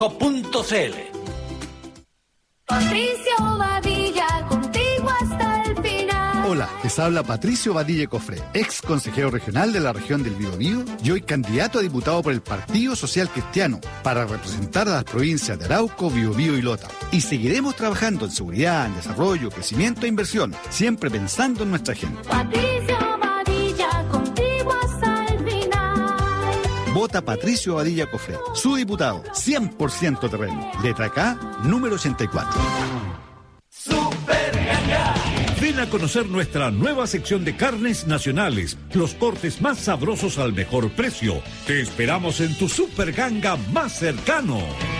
Patricio Badilla, contigo hasta el final. Hola, les habla Patricio Badilla Cofré, ex consejero regional de la región del Biobío y hoy candidato a diputado por el Partido Social Cristiano para representar a las provincias de Arauco, Biobío y Lota. Y seguiremos trabajando en seguridad, en desarrollo, crecimiento e inversión, siempre pensando en nuestra gente. Patricio Badilla, contigo hasta el final. Vota Patricio Badilla Cofré, su diputado, 100% terreno. Letra K, número 84. Ven a conocer nuestra nueva sección de carnes nacionales, los cortes más sabrosos al mejor precio. Te esperamos en tu Super Ganga más cercano.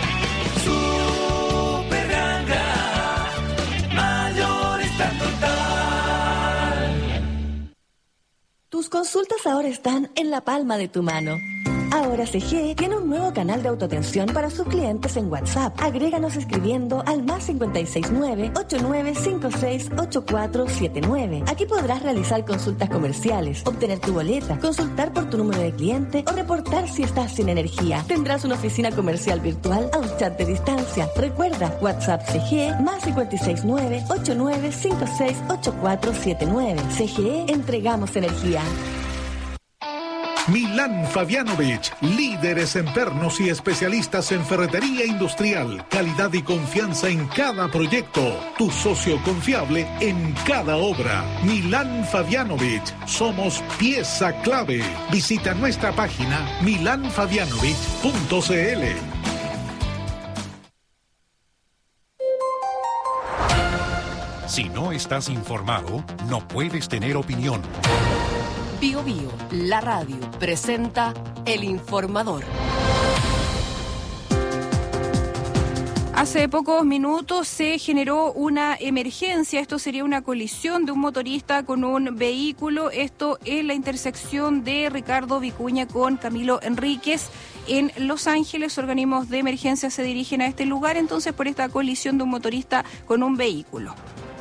Super Ganga, mayorista total. Tus consultas ahora están en la palma de tu mano. Ahora CGE tiene un nuevo canal de autoatención para sus clientes en WhatsApp. Agréganos escribiendo al +569 8956 8479. Aquí podrás realizar consultas comerciales, obtener tu boleta, consultar por tu número de cliente o reportar si estás sin energía. Tendrás una oficina comercial virtual a un chat de distancia. Recuerda, WhatsApp CGE +569 8956 8479. CGE, entregamos energía. Milán Fabianovich, líderes en pernos y especialistas en ferretería industrial, calidad y confianza en cada proyecto, tu socio confiable en cada obra. Milán Fabianovich, somos pieza clave. Visita nuestra página milanfabianovich.cl. Si no estás informado, no puedes tener opinión. Bio Bio, la radio, presenta El Informador. Hace pocos minutos se generó una emergencia. Esto sería una colisión de un motorista con un vehículo. Esto en la intersección de Ricardo Vicuña con Camilo Enríquez en Los Ángeles. Organismos de emergencia se dirigen a este lugar entonces por esta colisión de un motorista con un vehículo.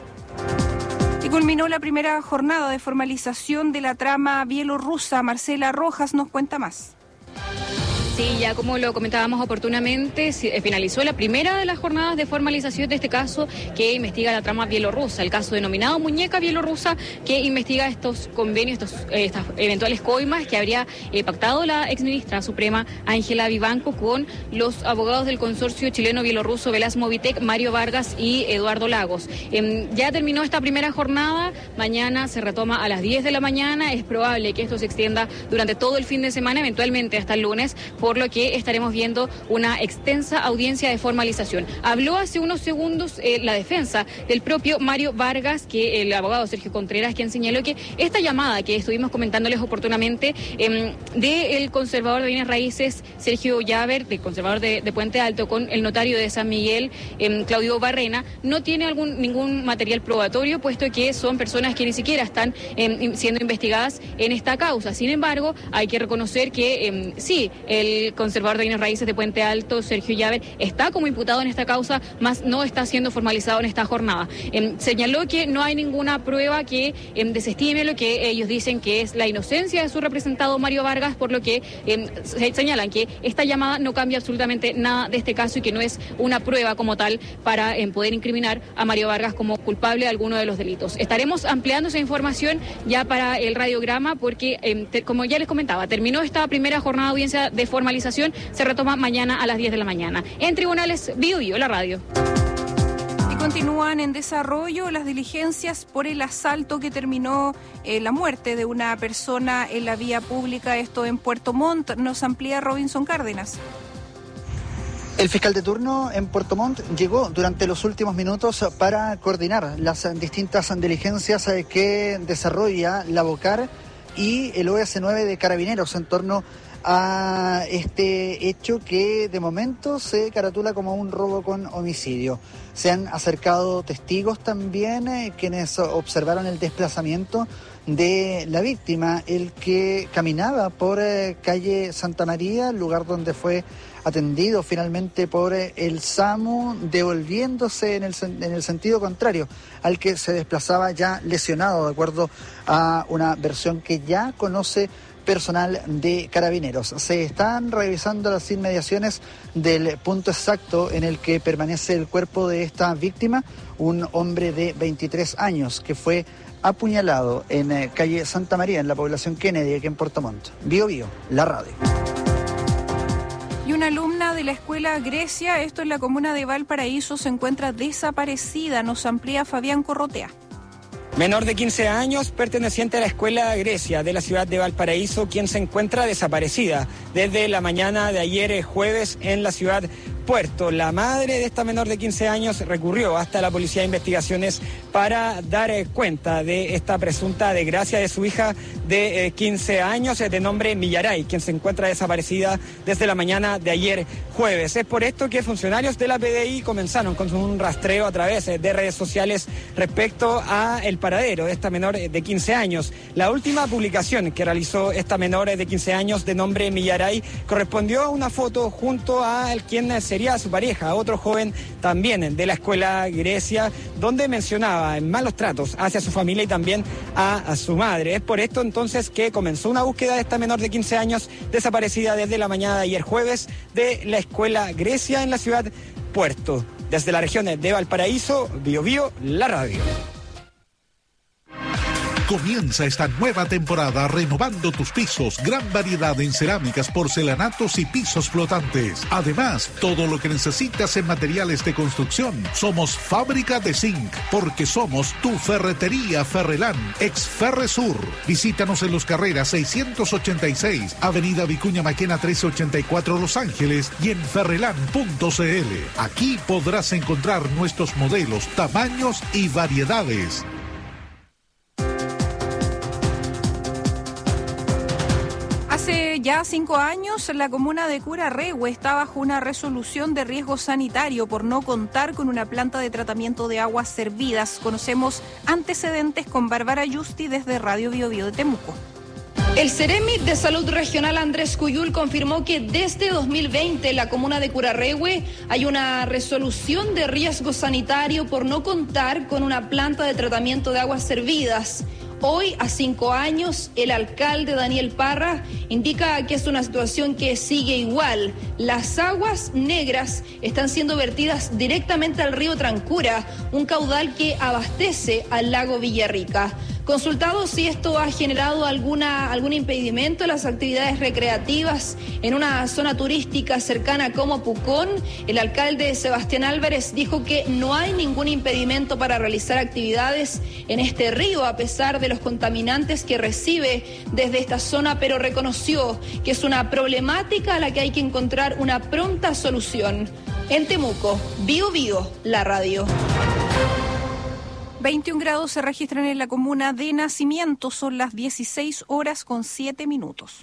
Y culminó la primera jornada de formalización de la trama bielorrusa. Marcela Rojas nos cuenta más. Sí, ya como lo comentábamos oportunamente, finalizó la primera de las jornadas de formalización de este caso que investiga la trama bielorrusa, el caso denominado Muñeca Bielorrusa, que investiga estos convenios, estas eventuales coimas que habría pactado la exministra suprema Ángela Vivanco con los abogados del consorcio chileno-bielorruso Velas Movitec, Mario Vargas y Eduardo Lagos. Ya terminó esta primera jornada, mañana se retoma a las 10 de la mañana, es probable que esto se extienda durante todo el fin de semana, eventualmente hasta el lunes, por lo que estaremos viendo una extensa audiencia de formalización. Habló hace unos segundos la defensa del propio Mario Vargas, que el abogado Sergio Contreras, quien señaló que esta llamada que estuvimos comentándoles oportunamente del conservador de bienes raíces Sergio Llaver, del conservador de Puente Alto, con el notario de San Miguel, Claudio Barrena, no tiene ningún material probatorio, puesto que son personas que ni siquiera están siendo investigadas en esta causa. Sin embargo, hay que reconocer que sí, el conservador de bienes raíces de Puente Alto, Sergio Llaver, está como imputado en esta causa, más no está siendo formalizado en esta jornada. Señaló que no hay ninguna prueba que desestime lo que ellos dicen que es la inocencia de su representado Mario Vargas, por lo que señalan que esta llamada no cambia absolutamente nada de este caso y que no es una prueba como tal para poder incriminar a Mario Vargas como culpable de alguno de los delitos. Estaremos ampliando esa información ya para el radiograma porque, como ya les comentaba, terminó esta primera jornada de audiencia de formalización, se retoma mañana a las 10 de la mañana. En tribunales, Bio Bio, la radio. Y continúan en desarrollo las diligencias por el asalto que terminó la muerte de una persona en la vía pública, esto en Puerto Montt. Nos amplía Robinson Cárdenas. El fiscal de turno en Puerto Montt llegó durante los últimos minutos para coordinar las distintas diligencias que desarrolla la BOCAR y el OS9 de Carabineros en torno a este hecho que de momento se caratula como un robo con homicidio. Se han acercado testigos también, quienes observaron el desplazamiento de la víctima, el que caminaba por calle Santa María, lugar donde fue atendido finalmente por el SAMU, devolviéndose en el sentido contrario al que se desplazaba ya lesionado, de acuerdo a una versión que ya conoce personal de Carabineros. Se están revisando las inmediaciones del punto exacto en el que permanece el cuerpo de esta víctima, un hombre de 23 años que fue apuñalado en calle Santa María, en la población Kennedy, aquí en Puerto Montt. Bío Bío, la radio. Y una alumna de la escuela Grecia, esto en la comuna de Valparaíso, se encuentra desaparecida. Nos amplía Fabián Corrotea. Menor de 15 años, perteneciente a la escuela Grecia de la ciudad de Valparaíso, quien se encuentra desaparecida desde la mañana de ayer jueves en la ciudad Puerto. La madre de esta menor de 15 años recurrió hasta la Policía de Investigaciones para dar cuenta de esta presunta desgracia de su hija de 15 años de nombre Millaray, quien se encuentra desaparecida desde la mañana de ayer jueves. Es por esto que funcionarios de la PDI comenzaron con un rastreo a través de redes sociales respecto a el paradero de esta menor de 15 años. La última publicación que realizó esta menor de 15 años de nombre Millaray correspondió a una foto junto a quien sería su pareja, otro joven también de la escuela Grecia, donde mencionaba malos tratos hacia su familia y también a su madre. Es por esto entonces que comenzó una búsqueda de esta menor de 15 años desaparecida desde la mañana de ayer jueves de la escuela Grecia en la ciudad Puerto. Desde la región de Valparaíso, Bío Bío, la radio. Comienza esta nueva temporada renovando tus pisos. Gran variedad en cerámicas, porcelanatos y pisos flotantes. Además, todo lo que necesitas en materiales de construcción. Somos Fábrica de Zinc, porque somos tu ferretería Ferrelán, ex Ferresur. Visítanos en Los Carreras 686, Avenida Vicuña Maquena 1384 Los Ángeles y en ferrelán.cl. Aquí podrás encontrar nuestros modelos, tamaños y variedades. Hace ya 5 años, la comuna de Curarrehue está bajo una resolución de riesgo sanitario por no contar con una planta de tratamiento de aguas servidas. Conocemos antecedentes con Bárbara Yusti desde Radio Bío Bío de Temuco. El Ceremi de Salud Regional Andrés Cuyul confirmó que desde 2020 en la comuna de Curarrehue hay una resolución de riesgo sanitario por no contar con una planta de tratamiento de aguas servidas. Hoy, a 5 años, el alcalde Daniel Parra indica que es una situación que sigue igual. Las aguas negras están siendo vertidas directamente al río Trancura, un caudal que abastece al lago Villarrica. Consultado si esto ha generado algún impedimento a las actividades recreativas en una zona turística cercana como Pucón, el alcalde Sebastián Álvarez dijo que no hay ningún impedimento para realizar actividades en este río a pesar de los contaminantes que recibe desde esta zona, pero reconoció que es una problemática a la que hay que encontrar una pronta solución. En Temuco, Bío Bío, la radio. 21 grados se registran en la comuna de Nacimiento, son las 16:07.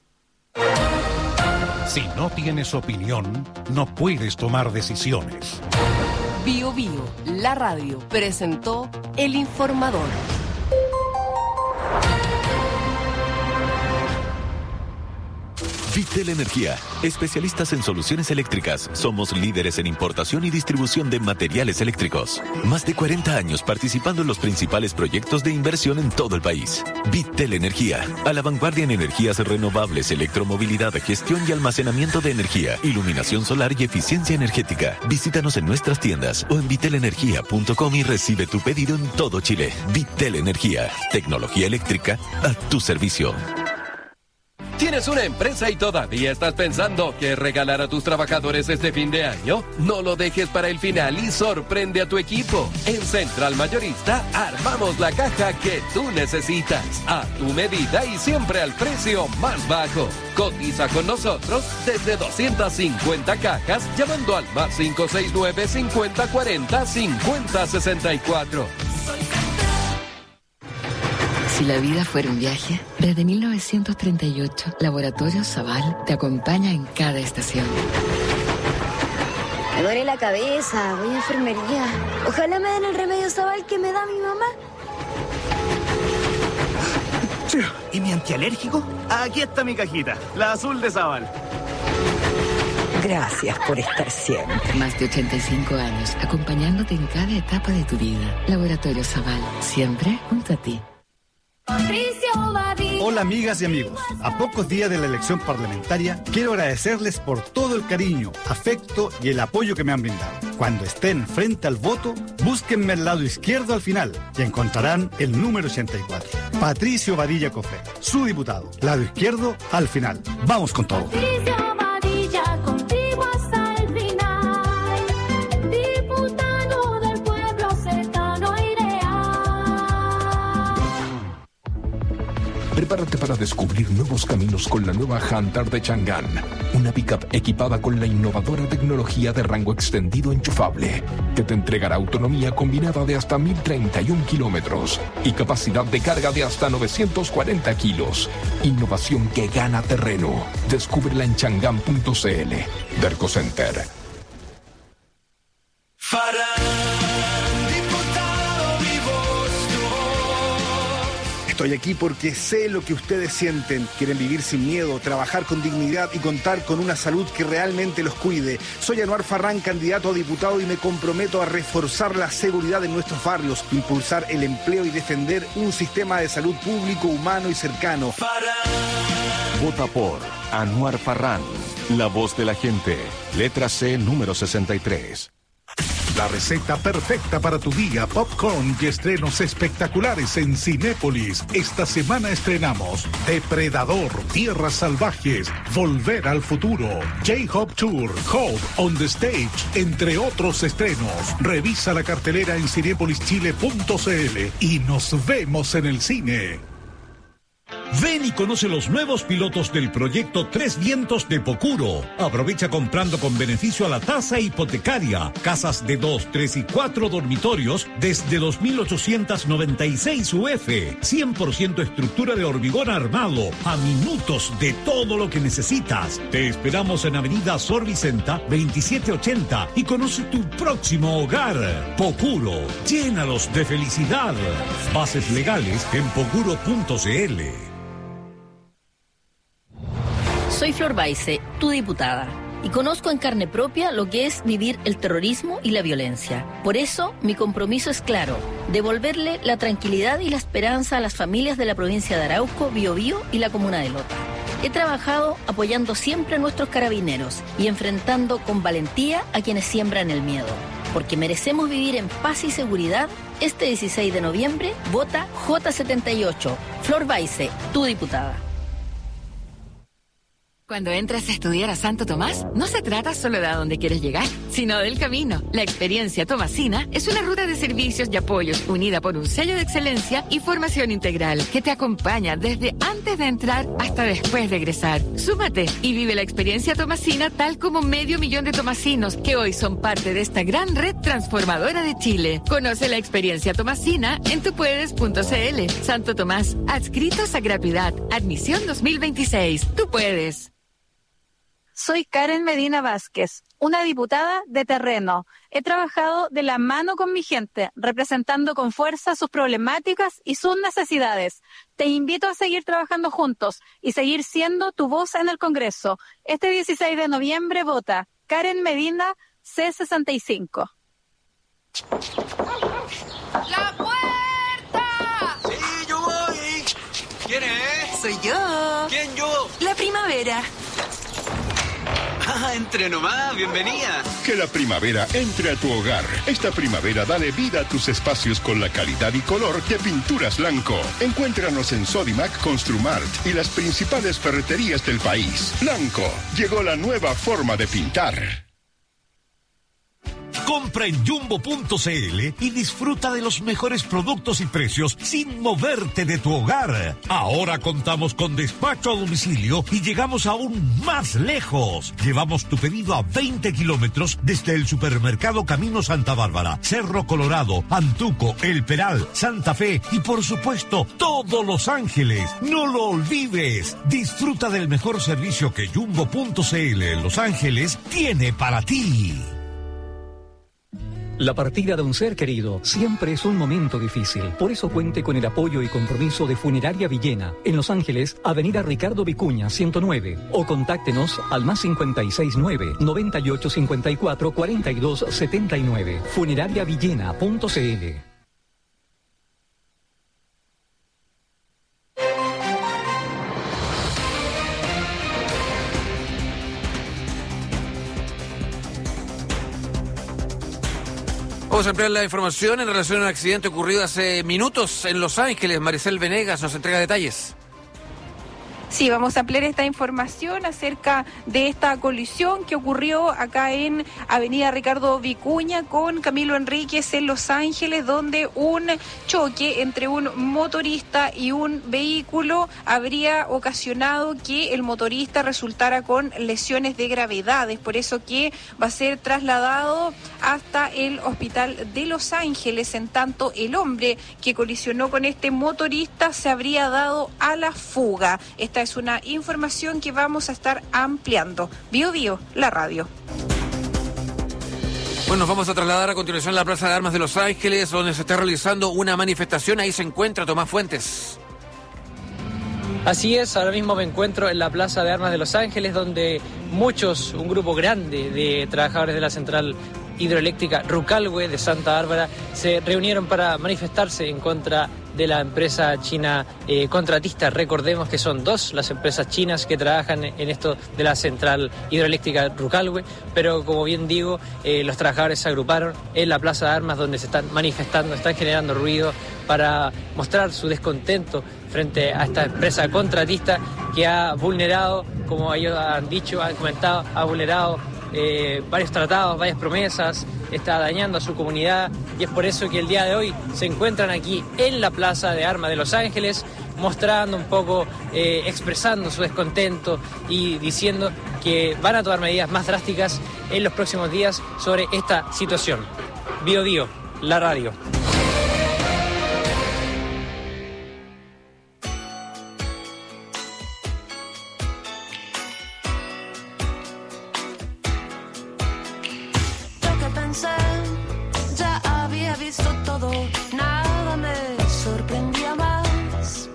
Si no tienes opinión, no puedes tomar decisiones. Bío Bío, la radio, presentó El Informador. Vitel Energía, especialistas en soluciones eléctricas. Somos líderes en importación y distribución de materiales eléctricos. Más de 40 años participando en los principales proyectos de inversión en todo el país. Vitel Energía, a la vanguardia en energías renovables, electromovilidad, gestión y almacenamiento de energía, iluminación solar y eficiencia energética. Visítanos en nuestras tiendas o en vitelenergia.com y recibe tu pedido en todo Chile. Vitel Energía, tecnología eléctrica a tu servicio. ¿Tienes una empresa y todavía estás pensando qué regalar a tus trabajadores este fin de año? No lo dejes para el final y sorprende a tu equipo. En Central Mayorista armamos la caja que tú necesitas, a tu medida y siempre al precio más bajo. Cotiza con nosotros desde 250 cajas llamando al +569 5040 5064. Si la vida fuera un viaje, desde 1938, Laboratorio Zaval te acompaña en cada estación. Me duele la cabeza, voy a enfermería. Ojalá me den el remedio Zaval que me da mi mamá. ¿Y mi antialérgico? Aquí está mi cajita, la azul de Zaval. Gracias por estar siempre. Más de 85 años, acompañándote en cada etapa de tu vida. Laboratorio Zaval, siempre junto a ti. Patricio Badía. Hola amigas y amigos, a pocos días de la elección parlamentaria, quiero agradecerles por todo el cariño, afecto y el apoyo que me han brindado. Cuando estén frente al voto, búsquenme el lado izquierdo al final y encontrarán el número 84. Patricio Badilla Cofré, su diputado. Lado izquierdo al final. Vamos con todo. Patricio Badilla, contigo hasta el final. Diputado del pueblo cercano y leal. Prepárate para descubrir nuevos caminos con la nueva Hunter de Chang'an. Una pickup equipada con la innovadora tecnología de rango extendido enchufable, que te entregará autonomía combinada de hasta 1031 kilómetros y capacidad de carga de hasta 940 kilos. Innovación que gana terreno. Descúbrela en chang'an.cl. Derco Center. Estoy aquí porque sé lo que ustedes sienten. Quieren vivir sin miedo, trabajar con dignidad y contar con una salud que realmente los cuide. Soy Anuar Farrán, candidato a diputado, y me comprometo a reforzar la seguridad en nuestros barrios, impulsar el empleo y defender un sistema de salud público, humano y cercano. Vota por Anuar Farrán, la voz de la gente. Letra C, número 63. La receta perfecta para tu día, popcorn y estrenos espectaculares en Cinépolis. Esta semana estrenamos Depredador, Tierras Salvajes, Volver al Futuro, J-Hop Tour, Hope on the Stage, entre otros estrenos. Revisa la cartelera en cinepolischile.cl y nos vemos en el cine. Ven y conoce los nuevos pilotos del proyecto Tres Vientos de Pocuro. Aprovecha comprando con beneficio a la tasa hipotecaria. Casas de 2, 3 y 4 dormitorios desde 2.896 UF. 100% estructura de hormigón armado. A minutos de todo lo que necesitas. Te esperamos en Avenida Sor Vicenta 2780 y conoce tu próximo hogar. Pocuro, llénalos de felicidad. Bases legales en pocuro.cl. Soy Flor Baise, tu diputada, y conozco en carne propia lo que es vivir el terrorismo y la violencia. Por eso, mi compromiso es claro: devolverle la tranquilidad y la esperanza a las familias de la provincia de Arauco, Biobío y la comuna de Lota. He trabajado apoyando siempre a nuestros carabineros y enfrentando con valentía a quienes siembran el miedo. Porque merecemos vivir en paz y seguridad. Este 16 de noviembre, vota J78. Flor Baise, tu diputada. Cuando entras a estudiar a Santo Tomás, no se trata solo de a dónde quieres llegar, sino del camino. La experiencia tomasina es una ruta de servicios y apoyos unida por un sello de excelencia y formación integral que te acompaña desde antes de entrar hasta después de egresar. Súmate y vive la experiencia tomasina tal como 500.000 de tomasinos que hoy son parte de esta gran red transformadora de Chile. Conoce la experiencia tomasina en tupuedes.cl. Santo Tomás, adscritos a gratuidad. Admisión 2026. Tú puedes. Soy Karen Medina Vázquez, una diputada de terreno. He trabajado de la mano con mi gente, representando con fuerza sus problemáticas y sus necesidades. Te invito a seguir trabajando juntos y seguir siendo tu voz en el Congreso. Este 16 de noviembre vota Karen Medina, C65. ¡La puerta! Sí, yo voy. ¿Quién es? Soy yo. ¿Quién yo? La primavera. Ah, entre nomás, bienvenida. Que la primavera entre a tu hogar. Esta primavera dale vida a tus espacios con la calidad y color de Pinturas Blanco. Encuéntranos en Sodimac, Construmart y las principales ferreterías del país. Blanco, llegó la nueva forma de pintar. Compra en Jumbo.cl y disfruta de los mejores productos y precios sin moverte de tu hogar. Ahora contamos con despacho a domicilio y llegamos aún más lejos. Llevamos tu pedido a 20 kilómetros desde el supermercado Camino Santa Bárbara, Cerro Colorado, Antuco, El Peral, Santa Fe y por supuesto todo Los Ángeles. No lo olvides. Disfruta del mejor servicio que Jumbo.cl en Los Ángeles tiene para ti. La partida de un ser querido siempre es un momento difícil. Por eso cuente con el apoyo y compromiso de Funeraria Villena, en Los Ángeles, Avenida Ricardo Vicuña, 109. O contáctenos al +569 9854 4279. Funerariavillena.cl. Vamos a ampliar la información en relación a un accidente ocurrido hace minutos en Los Ángeles. Maricel Venegas nos entrega detalles. Sí, vamos a ampliar esta información acerca de esta colisión que ocurrió acá en Avenida Ricardo Vicuña con Camilo Enríquez en Los Ángeles, donde un choque entre un motorista y un vehículo habría ocasionado que el motorista resultara con lesiones de gravedad. Es por eso que va a ser trasladado hasta el hospital de Los Ángeles. En tanto, el hombre que colisionó con este motorista se habría dado a la fuga. Esta es una información que vamos a estar ampliando. Bio Bio, la radio. Bueno, nos vamos a trasladar a continuación a la Plaza de Armas de Los Ángeles, donde se está realizando una manifestación. Ahí se encuentra Tomás Fuentes. Así es, ahora mismo me encuentro en la Plaza de Armas de Los Ángeles, donde un grupo grande de trabajadores de la central hidroeléctrica Rucalhue de Santa Bárbara se reunieron para manifestarse en contra de la empresa china contratista. Recordemos que son dos las empresas chinas que trabajan en esto de la central hidroeléctrica Rucalhue, pero como bien digo, los trabajadores se agruparon en la Plaza de Armas, donde se están manifestando, están generando ruido para mostrar su descontento frente a esta empresa contratista que ha vulnerado, como ellos han dicho, han comentado, ha vulnerado varios tratados, varias promesas, está dañando a su comunidad, y es por eso que el día de hoy se encuentran aquí en la Plaza de Armas de Los Ángeles, mostrando un poco, expresando su descontento y diciendo que van a tomar medidas más drásticas en los próximos días sobre esta situación. Bio Bio, la radio. Ya había visto todo, nada me sorprendía más.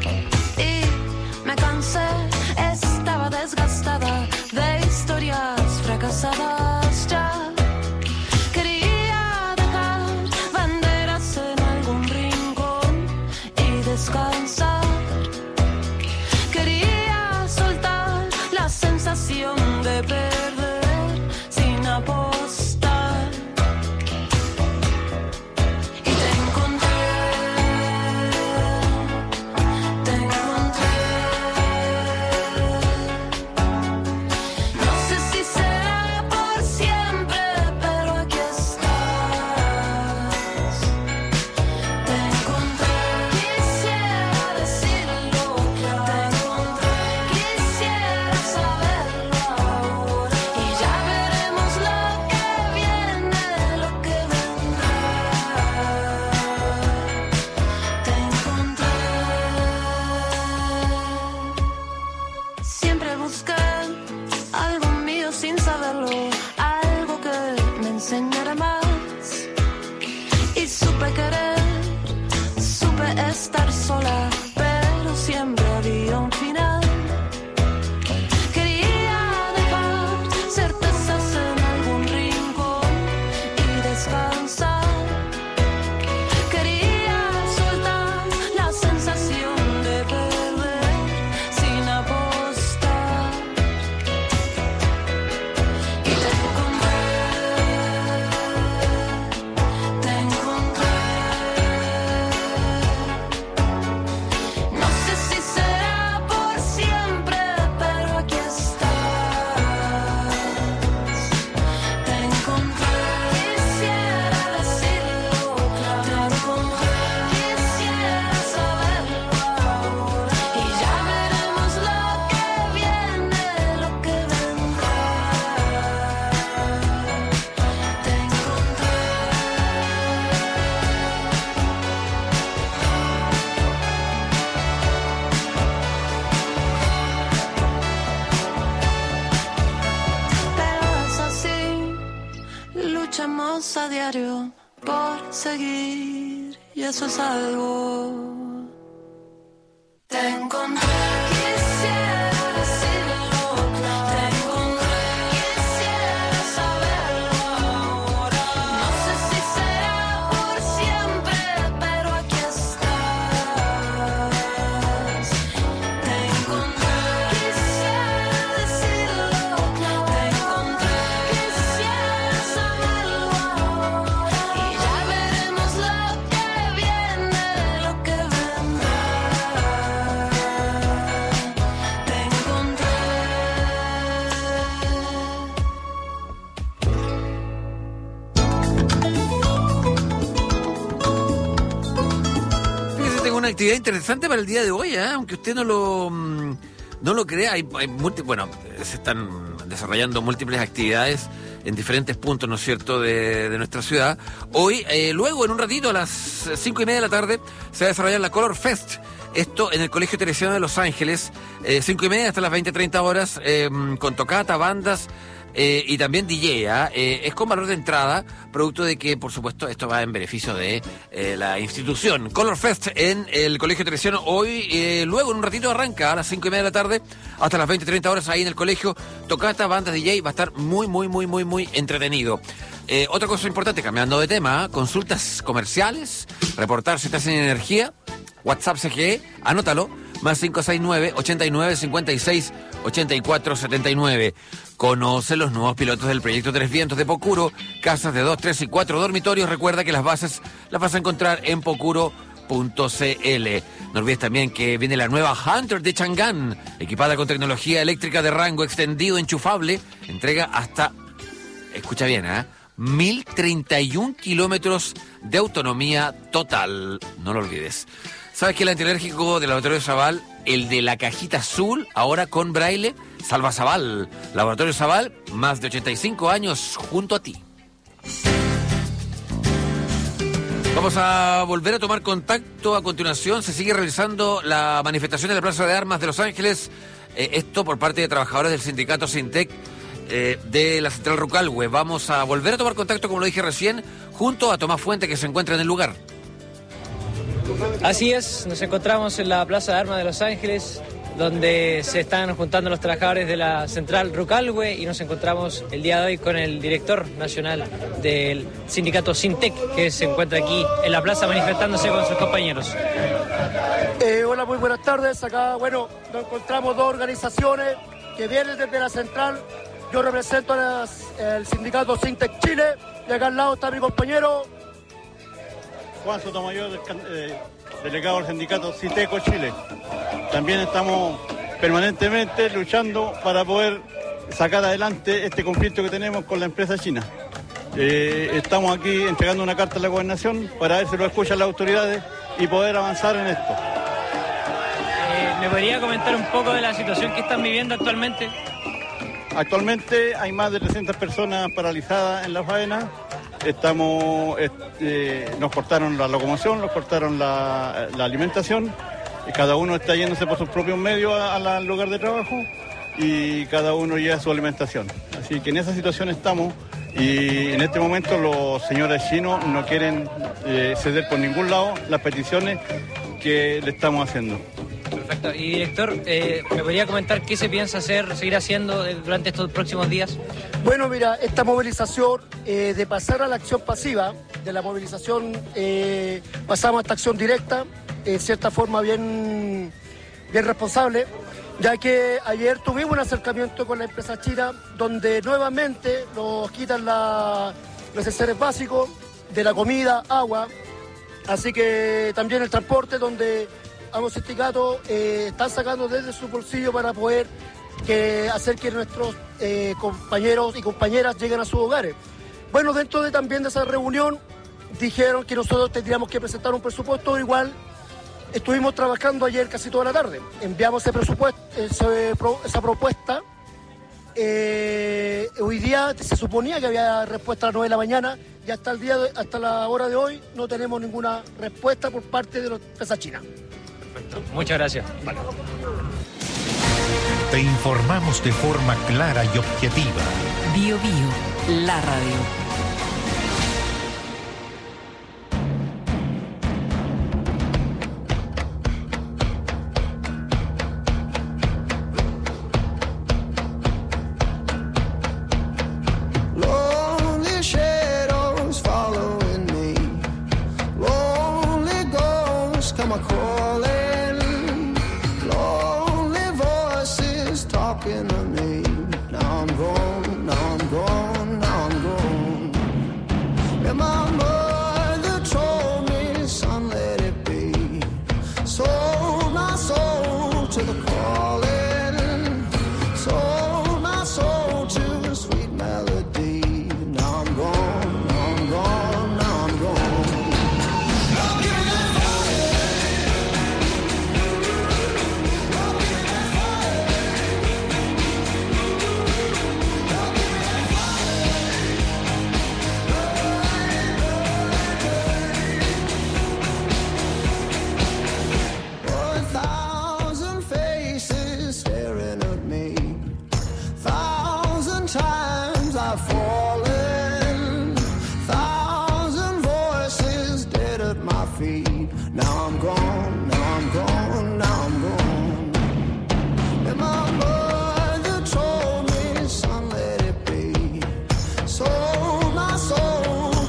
Y me cansé, estaba desgastada de historias fracasadas ya. Quería dejar banderas en algún rincón y descansar. Quería soltar la sensación de perder sin apostar. Estar sola, pero siempre había un final. Quería dejar certezas en algún rincón y descansar. Quería soltar la sensación de perder sin apostar. Y te encontré. No sé si será por siempre, pero aquí estás. Te encontré, quisiera decirlo claro. Quisiera saberlo ahora. Y ya veremos lo que viene, lo que vendrá. Te encontré. Pero es así, luchamos a diario por seguir, y eso es algo. Te encontré, quisiera decirlo claro. Te encontré, quisiera saberlo ahora. No sé si será por siempre, pero aquí estás. Te encontré, quisiera decirlo claro. Te encontré, quisiera saberlo ahora. Y una actividad interesante para el día de hoy, aunque usted no lo crea. Se están desarrollando múltiples actividades en diferentes puntos, ¿no es cierto?, de nuestra ciudad. Hoy, luego, en un ratito, a las 5:30 de la tarde, se va a desarrollar la Color Fest. Esto en el Colegio Teresiano de Los Ángeles, 5:30 hasta las 20:30 horas, con tocata, bandas y también DJ. Es con valor de entrada, producto de que, por supuesto, esto va en beneficio de la institución. Color Fest en el Colegio Teresiano hoy, luego en un ratito arranca a las 5:30 de la tarde hasta las 20:30 horas ahí en el colegio. Tocata, bandas, DJ, va a estar muy entretenido. Otra cosa importante, cambiando de tema, consultas comerciales, reportar si estás en energía, WhatsApp CGE, anótalo, más 569-8956-8479. Conoce los nuevos pilotos del proyecto Tres Vientos de Pocuro, casas de 2, 3 y 4 dormitorios. Recuerda que las bases las vas a encontrar en pocuro.cl. No olvides también que viene la nueva Hunter de Chang'an, equipada con tecnología eléctrica de rango extendido enchufable, entrega hasta, escucha bien, 1031 kilómetros de autonomía total. No lo olvides. ¿Sabes que el antialérgico del Laboratorio Zaval, el de la cajita azul, ahora con braille, salva Zaval? Laboratorio Zaval, más de 85 años junto a ti. Vamos a volver a tomar contacto a continuación. Se sigue realizando la manifestación en la Plaza de Armas de Los Ángeles. Esto por parte de trabajadores del sindicato Sintec de la Central Rucalhue. Vamos a volver a tomar contacto, como lo dije recién, junto a Tomás Fuente, que se encuentra en el lugar. Así es, nos encontramos en la Plaza de Armas de Los Ángeles, donde se están juntando los trabajadores de la Central Rucalhue, y nos encontramos el día de hoy con el director nacional del sindicato Sintec, que se encuentra aquí en la plaza manifestándose con sus compañeros. Hola, muy buenas tardes. Acá, nos encontramos dos organizaciones que vienen desde la Central. Yo represento el sindicato Sintec Chile, y acá al lado está mi compañero Juan Sotomayor, delegado del sindicato Siteco Chile. También estamos permanentemente luchando para poder sacar adelante este conflicto que tenemos con la empresa china. Estamos aquí entregando una carta a la gobernación para ver si lo escuchan las autoridades y poder avanzar en esto. ¿Me podría comentar un poco de la situación que están viviendo actualmente? Actualmente hay más de 300 personas paralizadas en la faena. Nos cortaron la locomoción, nos cortaron la alimentación, y cada uno está yéndose por sus propios medios al lugar de trabajo, y cada uno lleva su alimentación. Así que en esa situación estamos, y en este momento los señores chinos no quieren ceder por ningún lado las peticiones que le estamos haciendo. Perfecto. Y director, ¿me podría comentar qué se piensa seguir haciendo durante estos próximos días? Bueno, mira, esta movilización, de pasar a la acción pasiva, de la movilización pasamos a esta acción directa, en cierta forma bien responsable, ya que ayer tuvimos un acercamiento con la empresa china, donde nuevamente nos quitan los necesidades básicos de la comida, agua, así que también el transporte, donde ambos sindicatos están sacando desde su bolsillo para poder hacer que nuestros compañeros y compañeras lleguen a sus hogares. Bueno, dentro también de esa reunión dijeron que nosotros tendríamos que presentar un presupuesto. Igual estuvimos trabajando ayer casi toda la tarde. Enviamos ese presupuesto, esa propuesta. Hoy día se suponía que había respuesta a las 9 de la mañana, y hasta la hora de hoy no tenemos ninguna respuesta por parte de la empresa china. Perfecto. Muchas gracias. Vale. Te informamos de forma clara y objetiva. Bio Bio, la radio.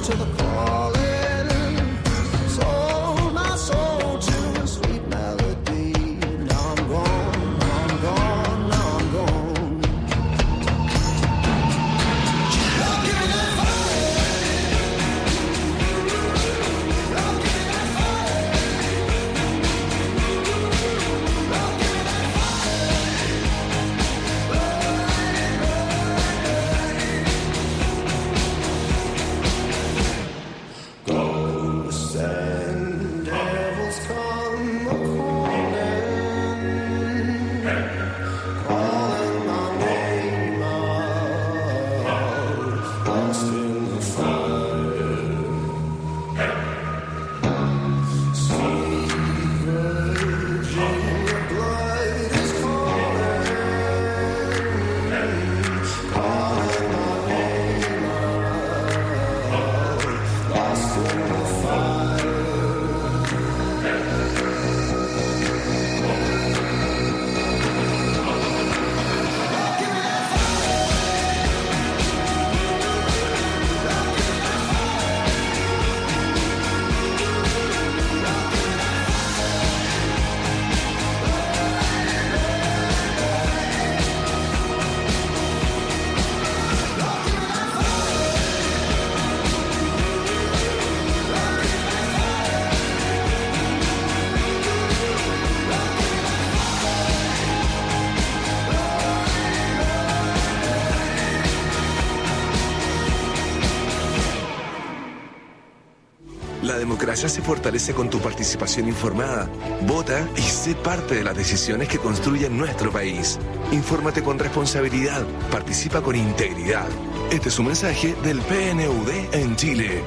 La democracia se fortalece con tu participación informada. Vota y sé parte de las decisiones que construyen nuestro país. Infórmate con responsabilidad. Participa con integridad. Este es un mensaje del PNUD en Chile.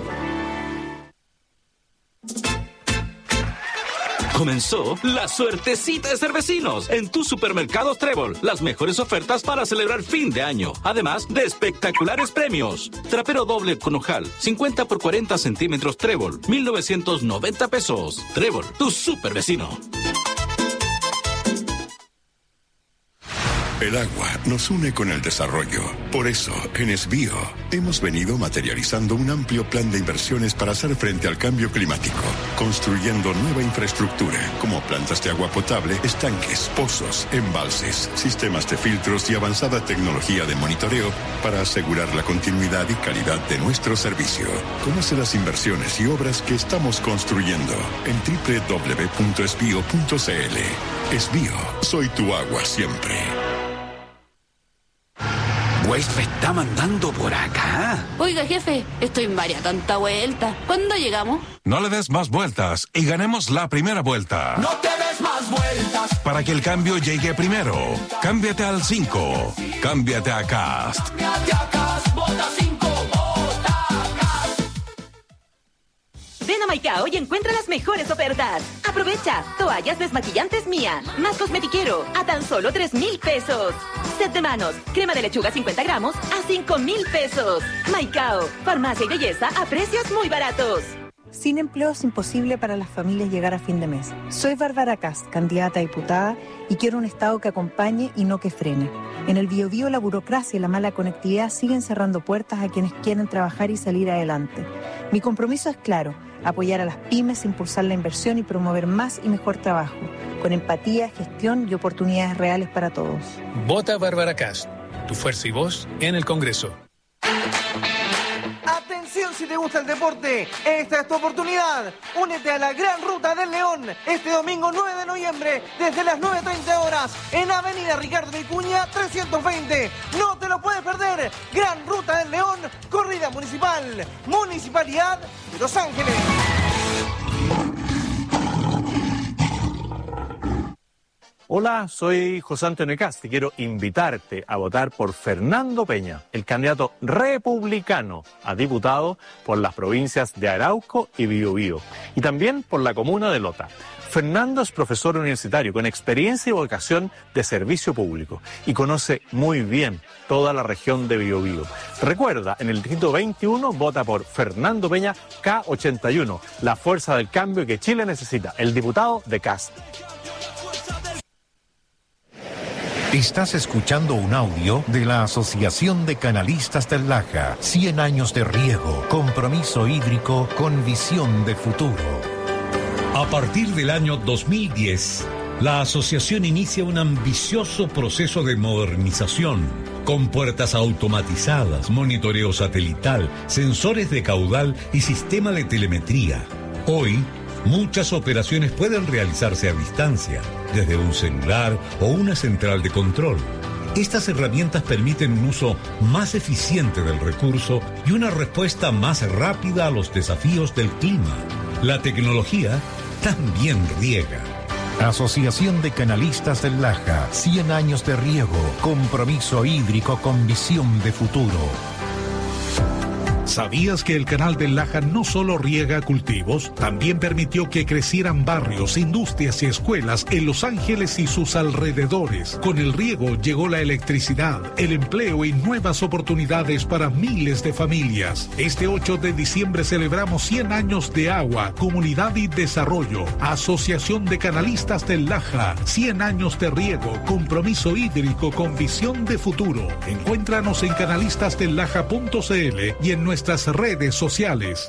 Comenzó la suertecita de Cervecinos en tus supermercados Trébol. Las mejores ofertas para celebrar fin de año. Además de espectaculares premios. Trapero doble con ojal, 50 por 40 centímetros Trébol, 1.990 pesos. Trébol, tu supervecino. El agua nos une con el desarrollo. Por eso, en Esbío, hemos venido materializando un amplio plan de inversiones para hacer frente al cambio climático, construyendo nueva infraestructura, como plantas de agua potable, estanques, pozos, embalses, sistemas de filtros y avanzada tecnología de monitoreo para asegurar la continuidad y calidad de nuestro servicio. Conoce las inversiones y obras que estamos construyendo en www.esbio.cl. Esbío, soy tu agua siempre. Waze me está mandando por acá. Oiga, jefe, estoy en varias tanta vuelta. ¿Cuándo llegamos? No le des más vueltas y ganemos la primera vuelta. No te des más vueltas. Para que el cambio llegue primero, cámbiate al 5. Cámbiate a Cast. Cámbiate a Cast, vota 5. Ven a Maicao y encuentra las mejores ofertas. Aprovecha. Toallas desmaquillantes Mía, más cosmetiquero, a tan solo 3,000 pesos. Set de manos, crema de lechuga 50 gramos, a 5,000 pesos. Maicao, farmacia y belleza a precios muy baratos. Sin empleo es imposible para las familias llegar a fin de mes. Soy Bárbara Kast, candidata a diputada, y quiero un Estado que acompañe y no que frene. En el Biobío la burocracia y la mala conectividad siguen cerrando puertas a quienes quieren trabajar y salir adelante. Mi compromiso es claro: apoyar a las pymes, impulsar la inversión y promover más y mejor trabajo, con empatía, gestión y oportunidades reales para todos. Vota Bárbara Kast, tu fuerza y voz en el Congreso. Atención si te gusta el deporte, esta es tu oportunidad. Únete a la Gran Ruta del León este domingo 9 de noviembre desde las 9:30 horas en Avenida Ricardo Vicuña 320. No te lo puedes perder. Gran Ruta del León, corrida municipal, Municipalidad de Los Ángeles. Hola, soy José Antonio Kast y quiero invitarte a votar por Fernando Peña, el candidato republicano a diputado por las provincias de Arauco y Biobío, y también por la comuna de Lota. Fernando es profesor universitario con experiencia y vocación de servicio público y conoce muy bien toda la región de Biobío. Recuerda, en el distrito 21 vota por Fernando Peña K81, la fuerza del cambio que Chile necesita, el diputado de Kast. Estás escuchando un audio de la Asociación de Canalistas del Laja. 100 años de riego, compromiso hídrico con visión de futuro. A partir del año 2010, la asociación inicia un ambicioso proceso de modernización, con puertas automatizadas, monitoreo satelital, sensores de caudal y sistema de telemetría. Hoy, muchas operaciones pueden realizarse a distancia, desde un celular o una central de control. Estas herramientas permiten un uso más eficiente del recurso y una respuesta más rápida a los desafíos del clima. La tecnología también riega. Asociación de Canalistas del Laja. 100 años de riego, compromiso hídrico con visión de futuro. ¿Sabías que el Canal del Laja no solo riega cultivos, también permitió que crecieran barrios, industrias y escuelas en Los Ángeles y sus alrededores? Con el riego llegó la electricidad, el empleo y nuevas oportunidades para miles de familias. Este 8 de diciembre celebramos 100 años de agua, comunidad y desarrollo. Asociación de Canalistas del Laja. 100 años de riego, compromiso hídrico con visión de futuro. Encuéntranos en canalistasdellaja.cl y en nuestras redes sociales.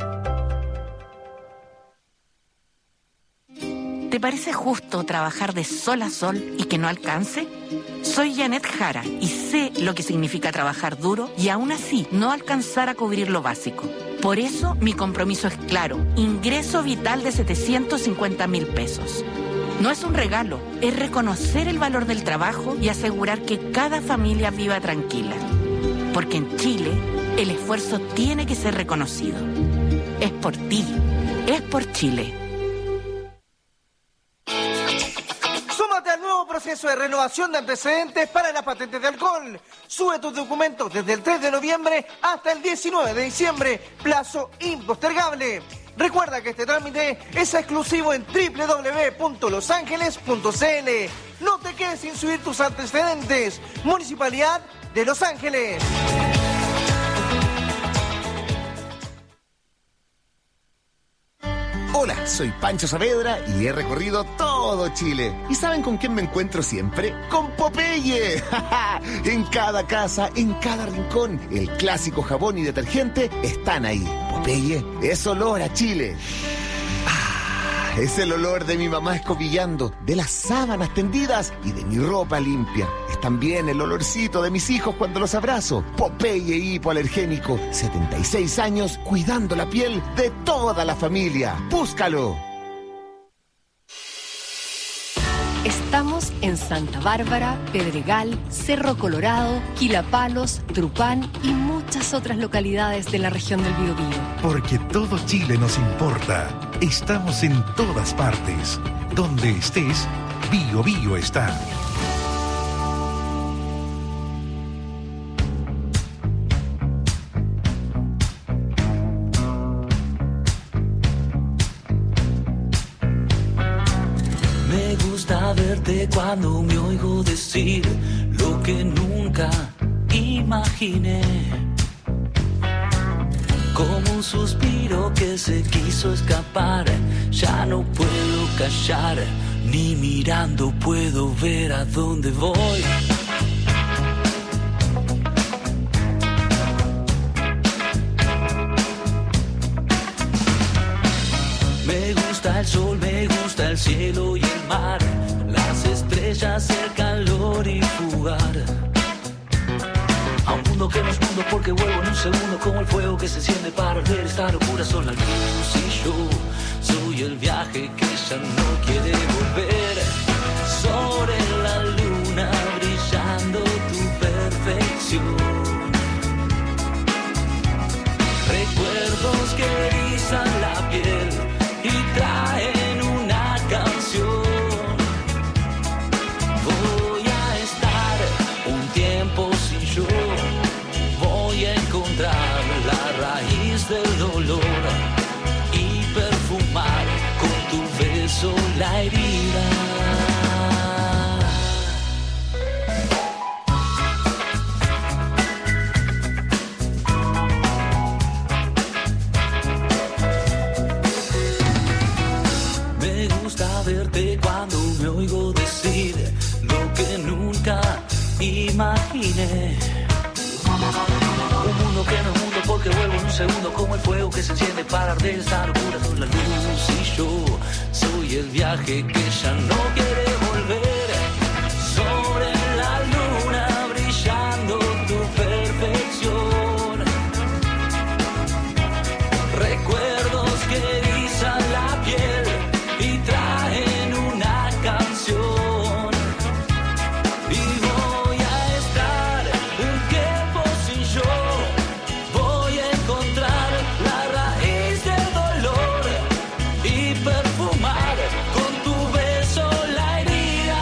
¿Te parece justo trabajar de sol a sol y que no alcance? Soy Janet Jara y sé lo que significa trabajar duro y aún así no alcanzar a cubrir lo básico. Por eso mi compromiso es claro: ingreso vital de 750.000 pesos. No es un regalo, es reconocer el valor del trabajo y asegurar que cada familia viva tranquila. Porque en Chile, el esfuerzo tiene que ser reconocido. Es por ti, es por Chile. Súmate al nuevo proceso de renovación de antecedentes para las patentes de alcohol. Sube tus documentos desde el 3 de noviembre hasta el 19 de diciembre. Plazo impostergable. Recuerda que este trámite es exclusivo en www.losangeles.cl. No te quedes sin subir tus antecedentes. Municipalidad de Los Ángeles. Hola, soy Pancho Saavedra y he recorrido todo Chile. ¿Y saben con quién me encuentro siempre? ¡Con Popeye! En cada casa, en cada rincón, el clásico jabón y detergente están ahí. Popeye es olor a Chile. Es el olor de mi mamá escobillando, de las sábanas tendidas y de mi ropa limpia. Es también el olorcito de mis hijos cuando los abrazo. Popeye hipoalergénico, 76 años cuidando la piel de toda la familia. ¡Búscalo! Estamos en Santa Bárbara, Pedregal, Cerro Colorado, Quilapalos, Trupán y muchas otras localidades de la región del Biobío. Porque todo Chile nos importa. Estamos en todas partes. Donde estés, Biobío está. Me gusta verte cuando me oigo decir lo que nunca imaginé. Como un suspiro que se quiso escapar, ya no puedo callar, ni mirando puedo ver a dónde voy. Me gusta el sol, me gusta el cielo y el mar, las estrellas, el calor y jugar a un mundo que no es mundo porque vuelvo en un segundo, como el fuego que se enciende para arder. Esta locura son la luz y yo soy el viaje que ya no quiere volver. Sobre la luna brillando tu perfección, recuerdos que erizan la piel y traen una canción. Voy a estar un tiempo sin yo, voy a encontrar la raíz del dolor y perfumar con tu beso la herida. Me gusta verte cuando me oigo decir lo que nunca termine. Un mundo que no es mundo porque vuelvo en un segundo, como el fuego que se enciende para arder esta locura. Soy la luz y yo soy el viaje que ya no quiere volver. Sobre la luna brillando tu perfección. Recuerdos que erizan la piel y traen una canción. Y voy a estar un tiempo sin yo. Voy a encontrar la raíz del dolor y perfumar con tu beso la herida.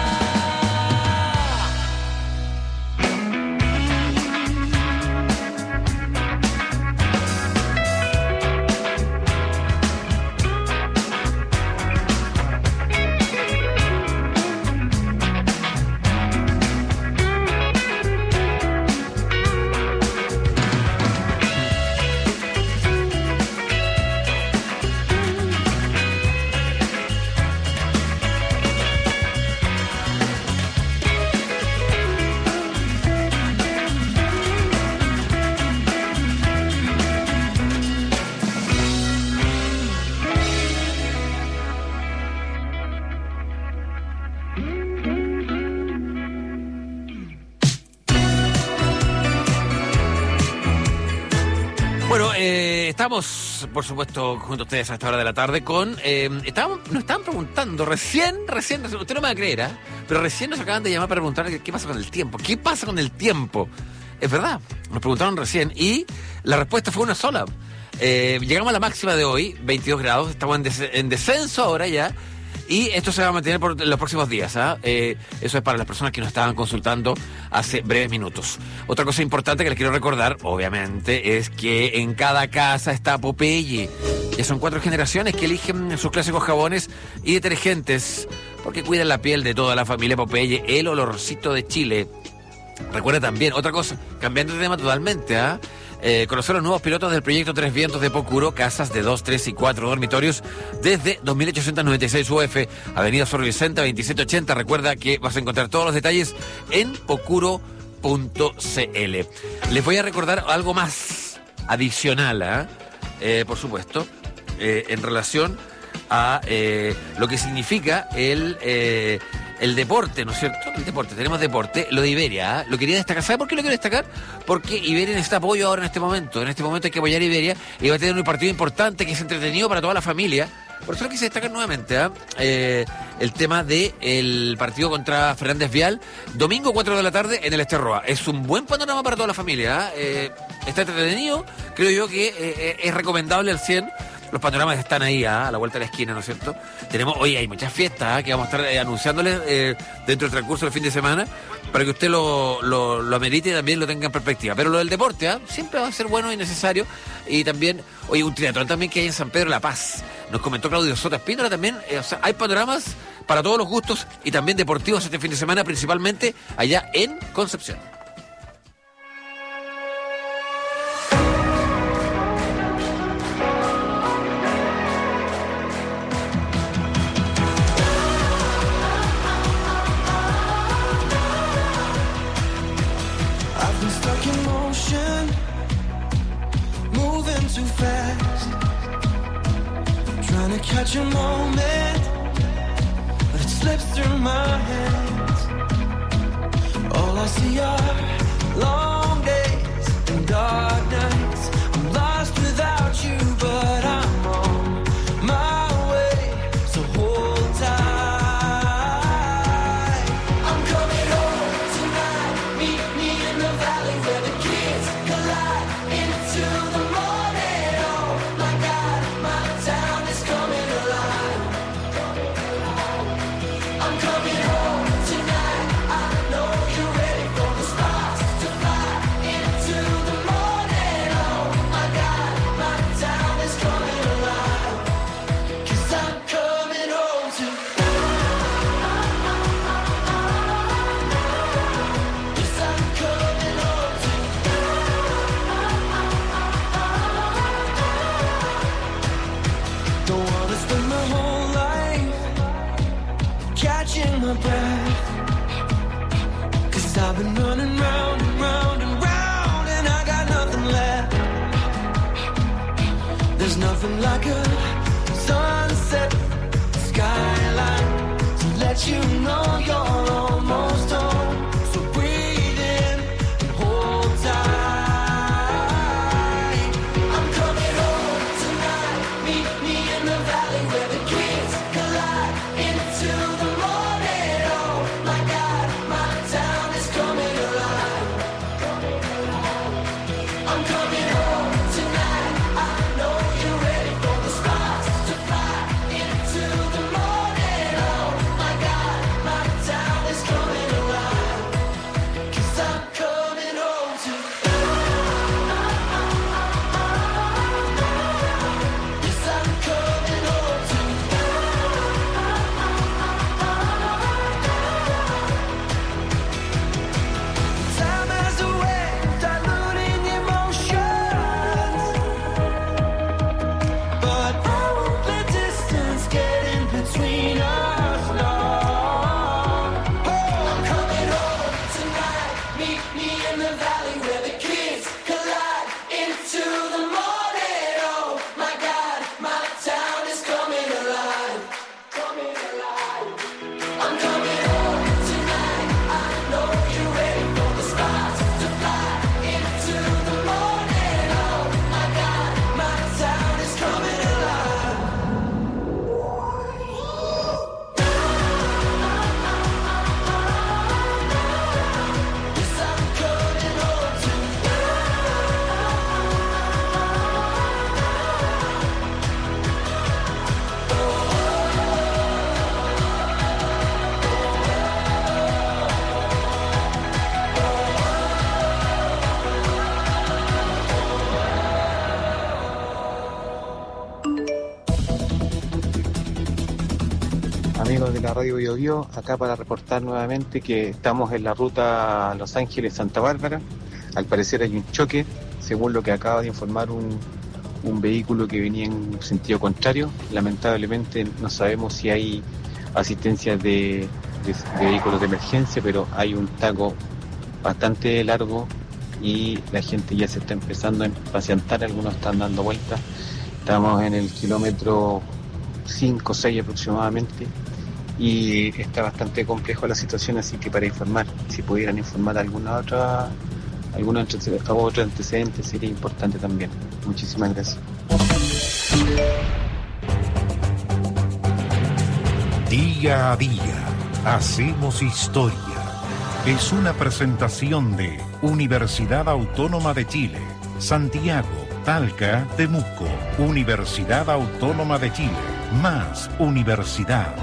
Bueno, estamos, por supuesto, junto a ustedes a esta hora de la tarde con... nos estaban preguntando recién, usted no me va a creer, pero recién nos acaban de llamar para preguntar qué pasa con el tiempo. ¿Qué pasa con el tiempo? Es verdad, nos preguntaron recién y la respuesta fue una sola. Llegamos a la máxima de hoy, 22 grados, estamos en descenso ahora ya. Y esto se va a mantener por los próximos días. Eso es para las personas que nos estaban consultando hace breves minutos. Otra cosa importante que les quiero recordar, obviamente, es que en cada casa está Popeye. Ya son 4 generaciones que eligen sus clásicos jabones y detergentes porque cuidan la piel de toda la familia Popeye, el olorcito de Chile. Recuerda también, otra cosa, cambiando de tema totalmente, conocer los nuevos pilotos del proyecto Tres Vientos de Pocuro, casas de 2, 3 y 4 dormitorios desde 2.896 UF, Avenida Sor Vicente 2780. Recuerda que vas a encontrar todos los detalles en pocuro.cl. Les voy a recordar algo más adicional, por supuesto, en relación a lo que significa el deporte, ¿no es cierto? El deporte, tenemos deporte, lo de Iberia, lo quería destacar. ¿Sabe por qué lo quiero destacar? Porque Iberia necesita apoyo ahora en este momento. En este momento hay que apoyar a Iberia y va a tener un partido importante que es entretenido para toda la familia. Por eso lo quise destacar nuevamente, el tema del partido contra Fernández Vial, domingo 4 de la tarde en el Esterroa. Es un buen panorama para toda la familia, está entretenido, creo yo que es recomendable al 100%. Los panoramas están ahí, a la vuelta de la esquina, ¿no es cierto? Hoy hay muchas fiestas que vamos a estar anunciándoles dentro del transcurso del fin de semana para que usted lo amerite y también lo tenga en perspectiva. Pero lo del deporte, siempre va a ser bueno y necesario. Y también, un triatlón también que hay en San Pedro de la Paz. Nos comentó Claudio Soto Espíndola también. Hay panoramas para todos los gustos y también deportivos este fin de semana, principalmente allá en Concepción. Too fast, trying to catch a moment, but it slips through my hands. All I see are long days and dark nights. I'm lost without you, but I'm on my way, so hold tight. I'm coming home tonight, meet me in the valley where the kids collide into the my breath, 'cause I've been running round There's nothing like a sunset skyline to let you know you're almost home. So breathe in and hold tight. I'm coming home tonight. Meet me in the valley where the kids collide into the morning. Oh my God, my town is coming alive. I'm coming home tonight. I know you're ready for the stars to fly into the morning. Oh my God, my town is coming alive. 'Cause I'm coming home to. Yes, I'm coming home to. Time has a way of diluting emotions, but I won't let distance get in between us, no. Oh, I'm coming home tonight. Meet me in the valley where the kids collide into the morning. Oh my God, my town is coming alive. Coming alive. I'm coming home tonight. I know you're ready for the stars to fly into the morning. Oh my God, my town is coming alive. Yes, I'm coming home to. Amigos de la Radio Bio Bio, acá para reportar nuevamente que estamos en la ruta Los Ángeles-Santa Bárbara. Al parecer hay un choque, según lo que acaba de informar un vehículo que venía en sentido contrario. Lamentablemente no sabemos si hay asistencia de vehículos de emergencia, pero hay un taco bastante largo y la gente ya se está empezando a impacientar, algunos están dando vueltas. Estamos en el kilómetro 5 o 6 aproximadamente y está bastante complejo la situación, así que para informar, si pudieran informar alguna otro antecedente sería importante también. Muchísimas gracias. Día a día, hacemos historia. Es una presentación de Universidad Autónoma de Chile, Santiago, Talca, Temuco. Universidad Autónoma de Chile, más universidad.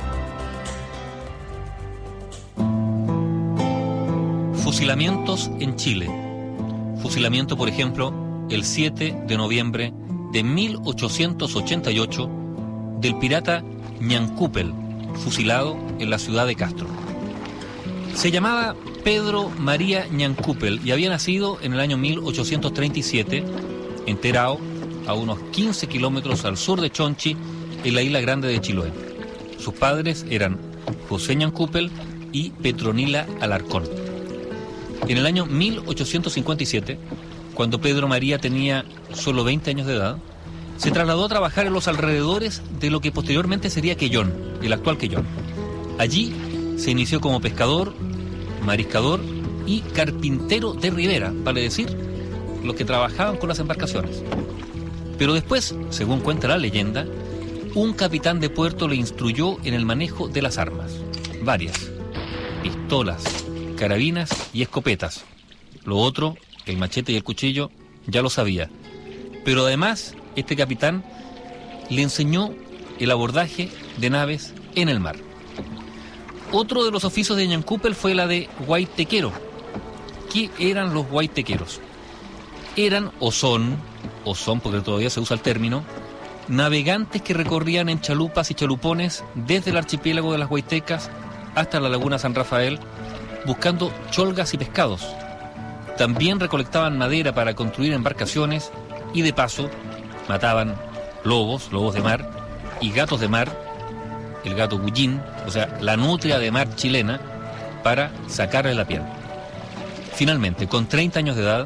Fusilamientos en Chile. Fusilamiento, por ejemplo, el 7 de noviembre de 1888 del pirata Ñancúpel, fusilado en la ciudad de Castro. Se llamaba Pedro María Ñancúpel y había nacido en el año 1837 en Terao, a unos 15 kilómetros al sur de Chonchi, en la isla grande de Chiloé. Sus padres eran José Ñancúpel y Petronila Alarcón. En el año 1857, cuando Pedro María tenía solo 20 años de edad, se trasladó a trabajar en los alrededores de lo que posteriormente sería Quellón, el actual Quellón. Allí se inició como pescador, mariscador y carpintero de ribera, vale decir, los que trabajaban con las embarcaciones. Pero después, según cuenta la leyenda, un capitán de puerto le instruyó en el manejo de las armas, varias, pistolas, carabinas y escopetas. Lo otro, el machete y el cuchillo, ya lo sabía. Pero además, este capitán le enseñó el abordaje de naves en el mar. Otro de los oficios de Ñancúpel fue la de guaitequero. ¿Qué eran los guaitequeros? Eran o son porque todavía se usa el término, navegantes que recorrían en chalupas y chalupones desde el archipiélago de las Guaitecas hasta la laguna San Rafael, buscando cholgas y pescados. También recolectaban madera para construir embarcaciones y de paso mataban lobos de mar y gatos de mar, el gato bullín, o sea, la nutria de mar chilena, para sacarle la piel. Finalmente, con 30 años de edad,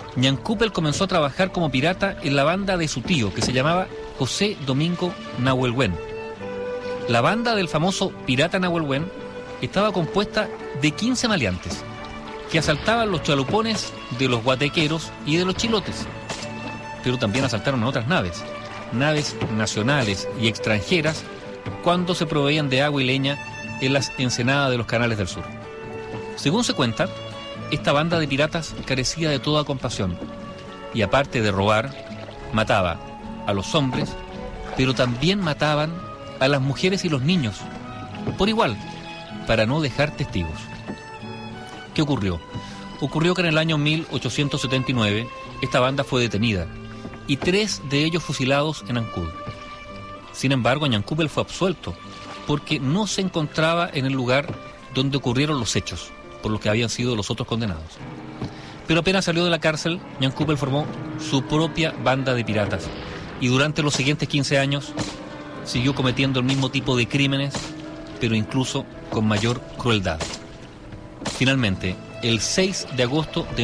Ñancúpel comenzó a trabajar como pirata en la banda de su tío, que se llamaba José Domingo Nahuelhuén. La banda del famoso pirata Nahuelhuén estaba compuesta de 15 maleantes, que asaltaban los chalupones de los guatequeros y de los chilotes. Pero también asaltaron a otras naves nacionales y extranjeras, cuando se proveían de agua y leña en las ensenadas de los canales del sur. Según se cuenta, esta banda de piratas carecía de toda compasión y, aparte de robar, mataba a los hombres, pero también mataban a las mujeres y los niños, por igual, para no dejar testigos. ¿Qué ocurrió? Ocurrió que en el año 1879 esta banda fue detenida y 3 de ellos fusilados en Ancud. Sin embargo, Ñancúpel fue absuelto porque no se encontraba en el lugar donde ocurrieron los hechos, por los que habían sido los otros condenados. Pero apenas salió de la cárcel, Ñancúpel formó su propia banda de piratas y durante los siguientes 15 años siguió cometiendo el mismo tipo de crímenes, pero incluso con mayor crueldad. Finalmente, el 6 de agosto de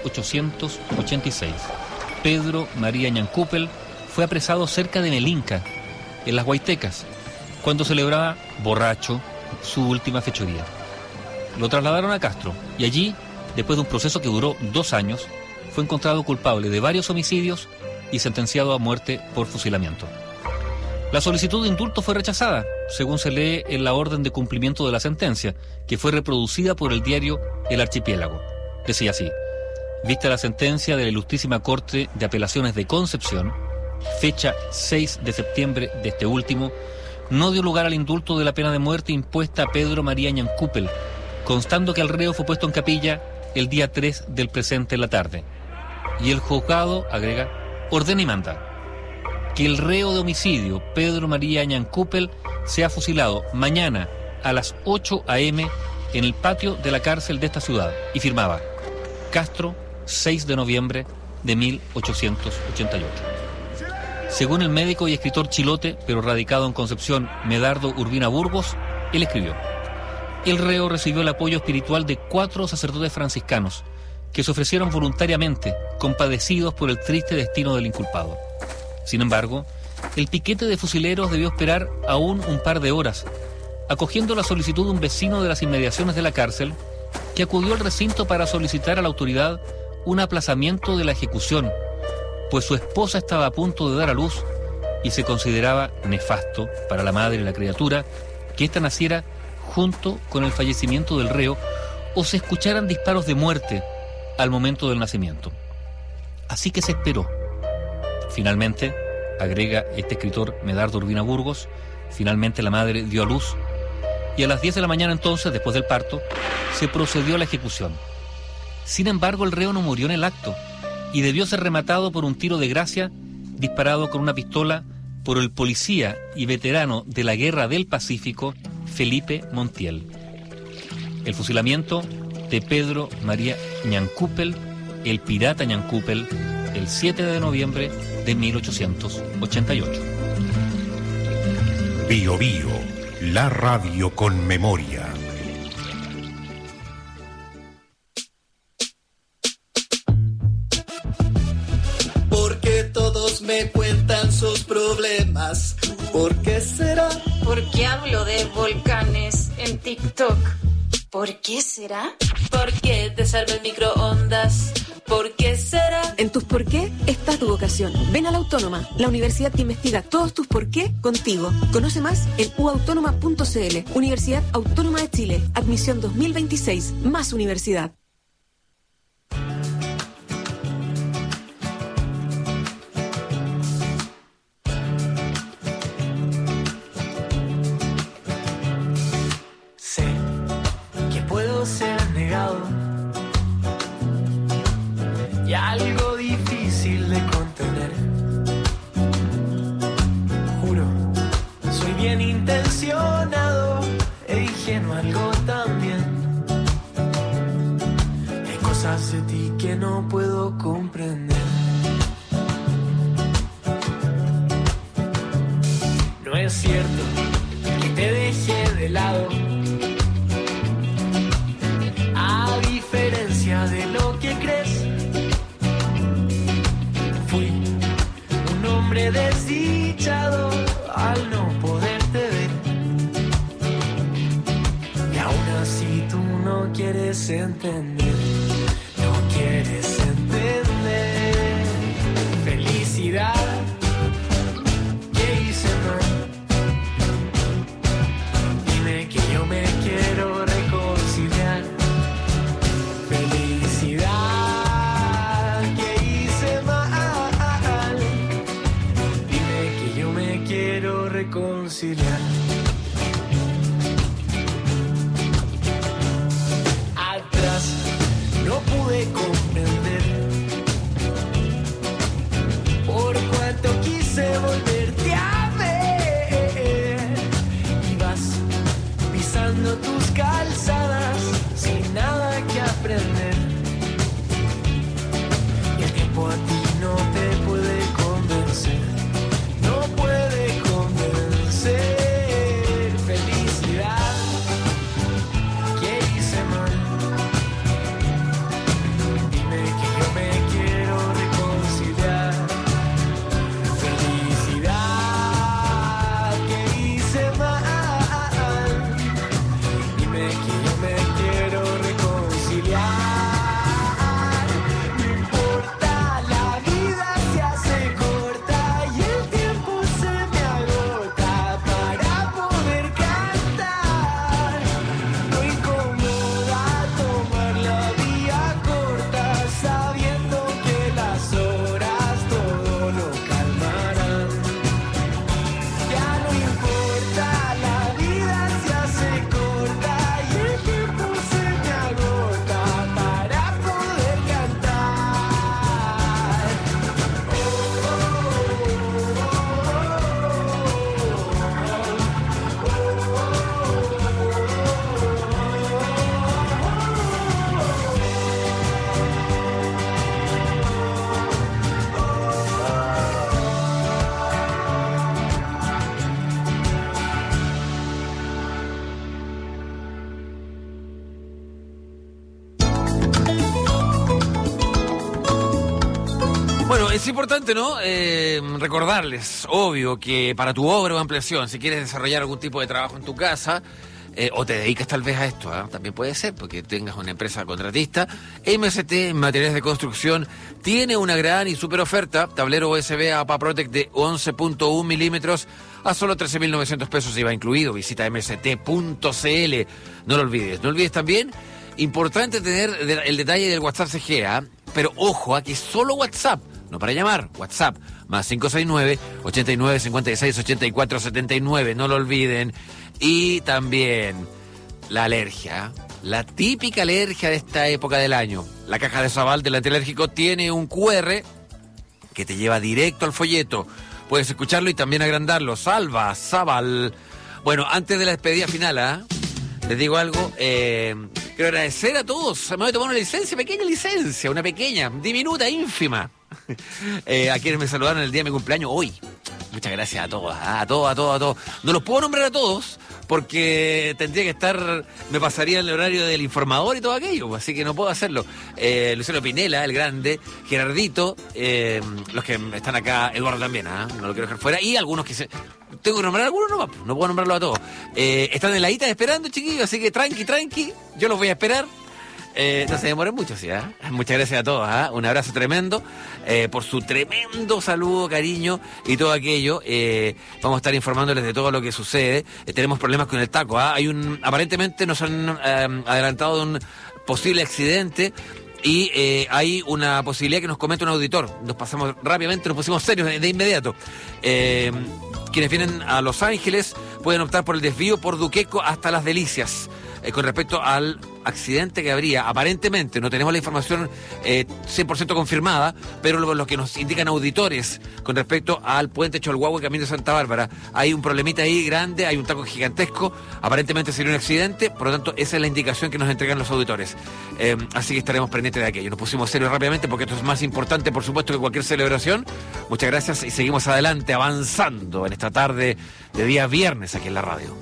1886, Pedro María Ñancúpel fue apresado cerca de Melinca, en las Guaitecas, cuando celebraba, borracho, su última fechoría. Lo trasladaron a Castro y allí, después de un proceso que duró 2 años, fue encontrado culpable de varios homicidios y sentenciado a muerte por fusilamiento. La solicitud de indulto fue rechazada, según se lee en la orden de cumplimiento de la sentencia, que fue reproducida por el diario El Archipiélago. Decía así: vista la sentencia de la Ilustrísima Corte de Apelaciones de Concepción, fecha 6 de septiembre de este último, no dio lugar al indulto de la pena de muerte impuesta a Pedro María Ñancúpel, constando que el reo fue puesto en capilla el día 3 del presente en la tarde. Y el juzgado, agrega, ordena y manda que el reo de homicidio, Pedro María Ñancúpel, sea fusilado mañana a las 8 a.m. en el patio de la cárcel de esta ciudad. Y firmaba: Castro, 6 de noviembre de 1888. Según el médico y escritor chilote, pero radicado en Concepción, Medardo Urbina Burgos, él escribió: el reo recibió el apoyo espiritual de 4 sacerdotes franciscanos que se ofrecieron voluntariamente, compadecidos por el triste destino del inculpado. Sin embargo, el piquete de fusileros debió esperar aún un par de horas, acogiendo la solicitud de un vecino de las inmediaciones de la cárcel, que acudió al recinto para solicitar a la autoridad un aplazamiento de la ejecución, pues su esposa estaba a punto de dar a luz y se consideraba nefasto para la madre y la criatura que ésta naciera junto con el fallecimiento del reo o se escucharan disparos de muerte al momento del nacimiento. Así que se esperó. Finalmente, agrega este escritor Medardo Urbina Burgos, finalmente la madre dio a luz y a las 10 de la mañana entonces, después del parto, se procedió a la ejecución. Sin embargo, el reo no murió en el acto y debió ser rematado por un tiro de gracia disparado con una pistola por el policía y veterano de la Guerra del Pacífico, Felipe Montiel. El fusilamiento de Pedro María Ñancúpel, el pirata Ñancúpel, el 7 de noviembre de 1888. Bio Bio, la radio con memoria. Porque todos me cuentan sus problemas. ¿Por qué será? Porque hablo de volcanes en TikTok. ¿Por qué será? Porque te salva el microondas. ¿Por qué será? En tus por qué está tu vocación. Ven a la Autónoma, la universidad que investiga todos tus por qué contigo. Conoce más en uautónoma.cl. Universidad Autónoma de Chile. Admisión 2026. Más universidad. Sé que puedo ser negado y algo difícil de contener. Juro, soy bien intencionado e ingenuo algo también. Hay cosas de ti que no puedo comprender. No es cierto que te dejé de lado, a diferencia de lo que crees. desdichado al no poderte ver. Y aún así tú no quieres entender, no quieres entender. Felicidad, ¿qué hice mal? Dime que yo me quiero reconciliar. Felicidad, ¿qué hice mal? Dime que yo me quiero reconciliar. Atrás no pude comprender por cuánto quise volverte a ver. Y vas pisando tus calzadas sin nada que aprender. Y el tiempo a ti no te puede convencer, no puede convencer. Felicidad, ¿qué hice mal? Dime que yo me quiero reconciliar. Felicidad, ¿qué hice mal? Dime que yo me quiero reconciliar. No importa, la vida se hace corta y el tiempo se me agota para poder cantar. No incomoda tomar la vía corta sabiendo que las horas todo lo calmarán. Ya no importa, la vida se hace corta y el tiempo se me agota para poder cantar. Bueno, es importante, ¿no? Recordarles, obvio, que para tu obra o ampliación, si quieres desarrollar algún tipo de trabajo en tu casa, o te dedicas tal vez a esto, también puede ser, porque tengas una empresa contratista, MST Materiales de Construcción tiene una gran y súper oferta, tablero USB APA Protect de 11.1 milímetros a solo 13.900 pesos, IVA incluido. Visita mst.cl, no lo olvides. No olvides también, importante tener el detalle del WhatsApp CG, pero ojo, aquí es solo WhatsApp, no para llamar, WhatsApp, más 569-89-56-84-79, no lo olviden. Y también la alergia, la típica alergia de esta época del año. La caja de Zaval del antialérgico tiene un QR que te lleva directo al folleto. Puedes escucharlo y también agrandarlo. Salva, Zaval. Bueno, antes de la despedida final, les digo algo. Quiero agradecer a todos. Me voy a tomar una licencia, una pequeña, diminuta, ínfima. A quienes me saludaron el día de mi cumpleaños hoy. Muchas gracias a todos, a todos. No los puedo nombrar a todos porque tendría que estar, me pasaría el horario del informador y todo aquello, así que no puedo hacerlo. Luciano Pinela, el grande, Gerardito, los que están acá, Eduardo también, no lo quiero dejar fuera, y algunos que se... Tengo que nombrar algunos nomás, no puedo nombrarlos a todos. Están en la ITA esperando, chiquillos, así que tranqui, yo los voy a esperar. No se demoren mucho, sí, Muchas gracias a todos, Un abrazo tremendo por su tremendo saludo, cariño y todo aquello. Vamos a estar informándoles de todo lo que sucede. Tenemos problemas con el taco, aparentemente nos han adelantado de un posible accidente. Y hay una posibilidad que nos comente un auditor. Nos pasamos rápidamente, nos pusimos serios de inmediato. Quienes vienen a Los Ángeles pueden optar por el desvío por Duqueco hasta Las Delicias. Con respecto al accidente que habría, aparentemente, no tenemos la información 100% confirmada, pero lo que nos indican auditores con respecto al puente Cholhuahua, camino de Santa Bárbara, hay un problemita ahí grande, hay un taco gigantesco, aparentemente sería un accidente, por lo tanto, esa es la indicación que nos entregan los auditores. Así que estaremos pendientes de aquello. Nos pusimos serios rápidamente porque esto es más importante, por supuesto, que cualquier celebración. Muchas gracias y seguimos adelante, avanzando en esta tarde de día viernes aquí en la radio.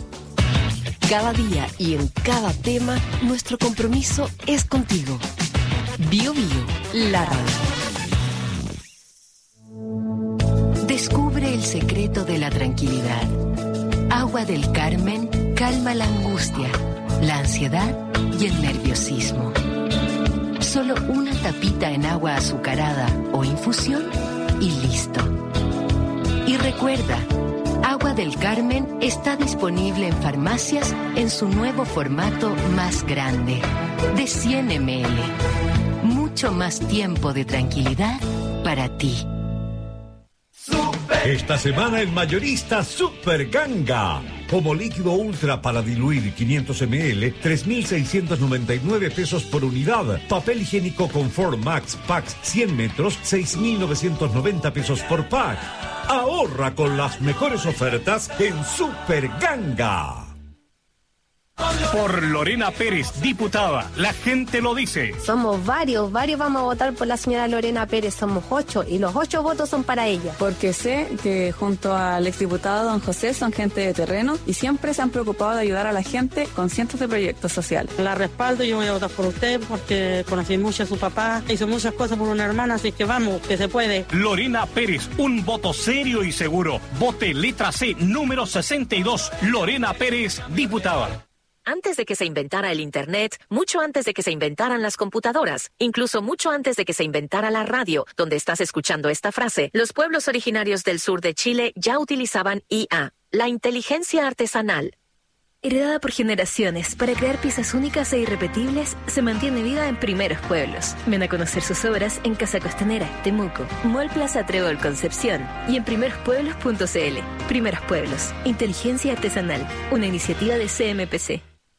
Cada día y en cada tema, nuestro compromiso es contigo. Bio Bio, la radio. Descubre el secreto de la tranquilidad. Agua del Carmen calma la angustia, la ansiedad y el nerviosismo. Solo una tapita en agua azucarada o infusión y listo. Y recuerda, Agua del Carmen está disponible en farmacias en su nuevo formato más grande, de 100 ml. Mucho más tiempo de tranquilidad para ti. Esta semana el mayorista Super Ganga. Como líquido ultra para diluir 500 ml, 3.699 pesos por unidad. Papel higiénico Confort Max Packs 100 metros, 6.990 pesos por pack. Ahorra con las mejores ofertas en Super Ganga. Por Lorena Pérez, diputada, la gente lo dice. Somos varios vamos a votar por la señora Lorena Pérez, somos 8 y los 8 votos son para ella. Porque sé que junto al exdiputado don José son gente de terreno y siempre se han preocupado de ayudar a la gente con cientos de proyectos sociales. La respaldo, yo voy a votar por usted porque conocí mucho a su papá, hizo muchas cosas por una hermana, así que vamos, que se puede. Lorena Pérez, un voto serio y seguro. Vote letra C, número 62, Lorena Pérez, diputada. Antes de que se inventara el Internet, mucho antes de que se inventaran las computadoras, incluso mucho antes de que se inventara la radio, donde estás escuchando esta frase, los pueblos originarios del sur de Chile ya utilizaban IA, la inteligencia artesanal. Heredada por generaciones para crear piezas únicas e irrepetibles, se mantiene viva en Primeros Pueblos. Ven a conocer sus obras en Casa Costanera, Temuco, Mall Plaza Trébol Concepción y en primerospueblos.cl. Primeros Pueblos, inteligencia artesanal, una iniciativa de CMPC.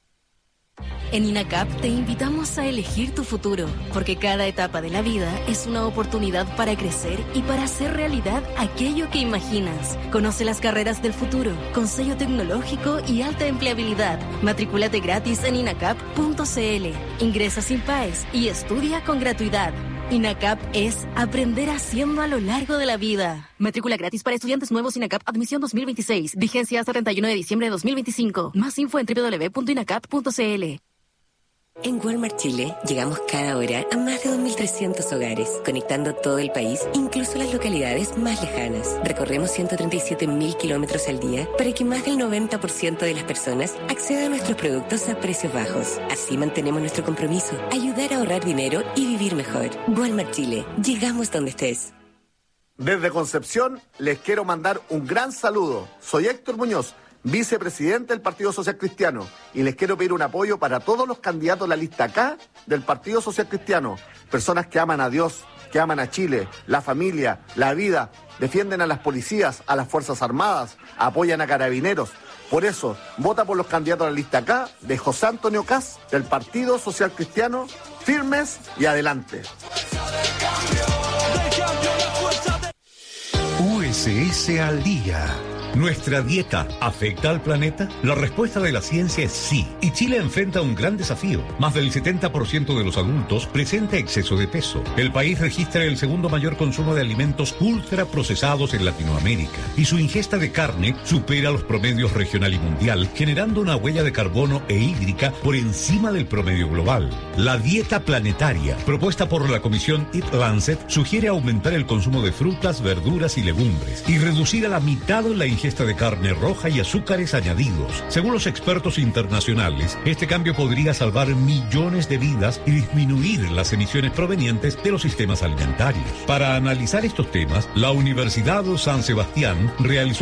En INACAP te invitamos a elegir tu futuro, porque cada etapa de la vida es una oportunidad para crecer y para hacer realidad aquello que imaginas. Conoce las carreras del futuro, con sello tecnológico y alta empleabilidad. Matrículate gratis en inacap.cl. Ingresa sin PAES y estudia con gratuidad. INACAP es aprender haciendo a lo largo de la vida. Matrícula gratis para estudiantes nuevos INACAP Admisión 2026. Vigencia hasta 31 de diciembre de 2025. Más info en www.inacap.cl. En Walmart Chile llegamos cada hora a más de 2.300 hogares, conectando todo el país, incluso las localidades más lejanas. Recorremos 137.000 kilómetros al día para que más del 90% de las personas accedan a nuestros productos a precios bajos. Así mantenemos nuestro compromiso, ayudar a ahorrar dinero y vivir mejor. Walmart Chile, llegamos donde estés. Desde Concepción les quiero mandar un gran saludo. Soy Héctor Muñoz, vicepresidente del Partido Social Cristiano, y les quiero pedir un apoyo para todos los candidatos a la lista K del Partido Social Cristiano. Personas que aman a Dios, que aman a Chile, la familia, la vida, defienden a las policías, a las Fuerzas Armadas, apoyan a carabineros. Por eso, vota por los candidatos a la lista K de José Antonio Caz, del Partido Social Cristiano, firmes y adelante. USS al día. ¿Nuestra dieta afecta al planeta? La respuesta de la ciencia es sí. Y Chile enfrenta un gran desafío. Más del 70% de los adultos presenta exceso de peso. El país registra el segundo mayor consumo de alimentos ultraprocesados en Latinoamérica. Y su ingesta de carne supera los promedios regional y mundial, generando una huella de carbono e hídrica por encima del promedio global. La dieta planetaria, propuesta por la Comisión Eat Lancet, sugiere aumentar el consumo de frutas, verduras y legumbres y reducir a la mitad la ingesta de carne roja y azúcares añadidos. Según los expertos internacionales, este cambio podría salvar millones de vidas y disminuir las emisiones provenientes de los sistemas alimentarios. Para analizar estos temas, la Universidad San Sebastián realizó